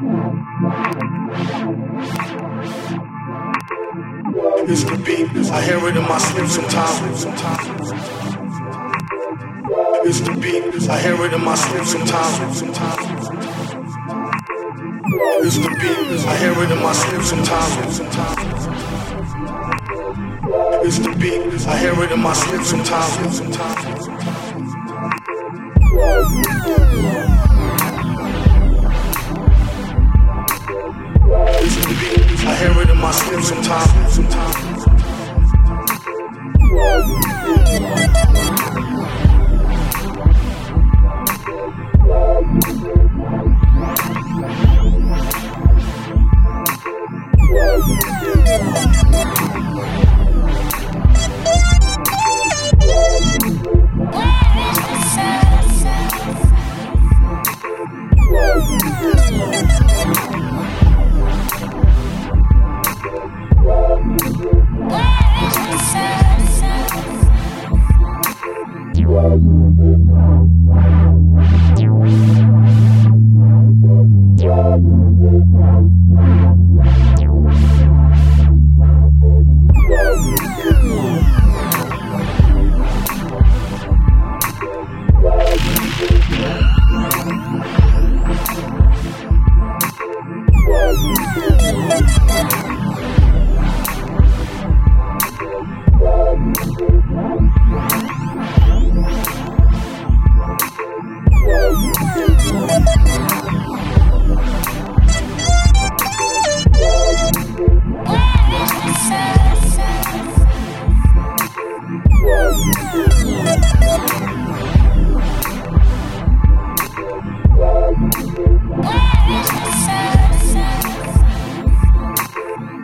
It's the beat, I hear it in my sleep sometimes. It's the beat, I hear it in my sleep sometimes. It's the beat, I hear it in my sleep sometimes. It's the beat, I hear it in my sleep sometimes.